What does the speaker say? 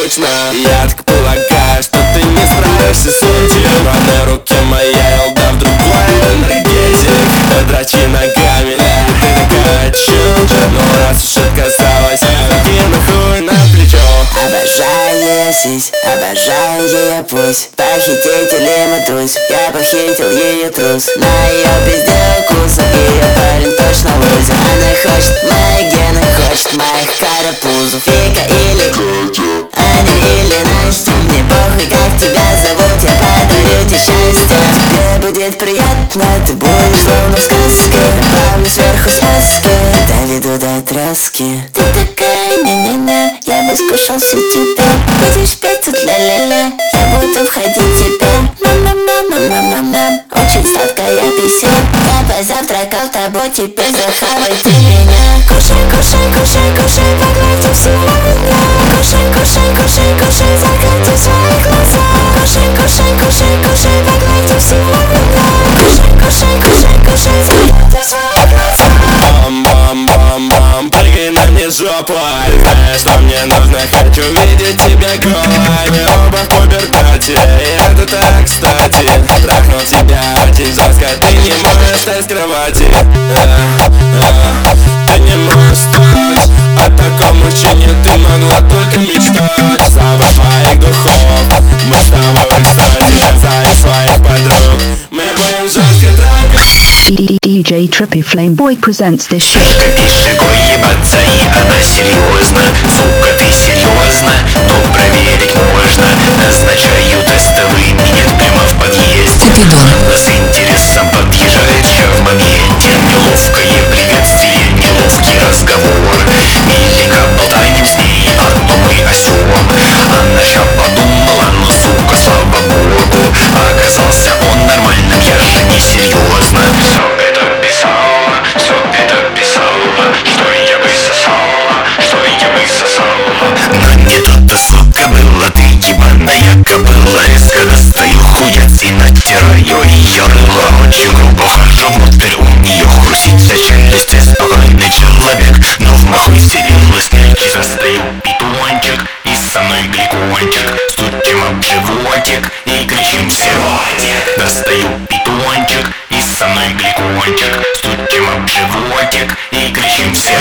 скучно. Я так полагаю, что ты не справишься с этим. В одной руке моя елда, в другой энергетик. Подрачи ногами, ты такая чудо. Но раз уж отказалась, кину хуй на плечо. Обожаю ее сись, обожаю ее пусть. Похититель и матусь, я похитил ее трус. На ее пизде укуса, ее парень точно лузер. Она хочет мои гены, хочет моих карапузов. Вика или Аня или Настя, мне похуй, как тебя зовут, я подарю тебе счастье. Тебе будет приятно, ты будешь словно в сказке. Добавлю сверху смазки, доведу до тряски. Ты такая не-не-не, я бы скушал всю тебя. Будешь петь тут ля-ля-ля, я буду входить в тебя. Мам-мам-мам-мам-мам-мам, очень сладкая песня. Я позавтракал тобой, теперь захавай ты меня. Кушай, кушай, кушай, кушай, погладь всю меня. Кушай, кушай, кушай, кушай, закройте свои глаза. Кушай, кушай, кушай, кушай, погладь всю меня. Кушай, кушай, кушай, кушай, закройте свои глаза. Бам-бам-бам-бам, прыгай на мне жопой. Знаешь, что мне нужно, хочу видеть тебя голой. Мы оба в пубертате, и это так кстати. Трахнул тебя очень жестко, ты не можешь встать с кровати. Ты не можешь встать, о таком мужчине ты могла только мечтать. Запах твоих духов, мы с тобой, кстати, за своих подруг. Мы будем жестко трахать. DJ Trippy Flame Boy presents this shit. Ты пишешь ебаться, и она серьезно. Сука, ты серьезно? Ну проверить можно. Назначаю тестовый минет прямо в подъезде. Она с интересом подъезжает ща в моменте. Неловкое приветствие, неловкий разговор. Миленько болтаем с ней, одно мы о сём. Она ща подумала, ну сука, слава богу. Оказался он нормальным, я же не серьезно. Все это писала, что я высосала. Но не тут-то сладко было, ты ебаная кобыла. Резко достаю хуец и натираю ее рыло. Очень грубо хожу внутрь, у нее хрустится челюсть. Я спокойный человек, но в маху вселилась нельки. Достаю питончик и со мной гликончик. Стучим об животик и кричим все. Достаю питончик и со мной гликончик. Стучим об животик и кричим все.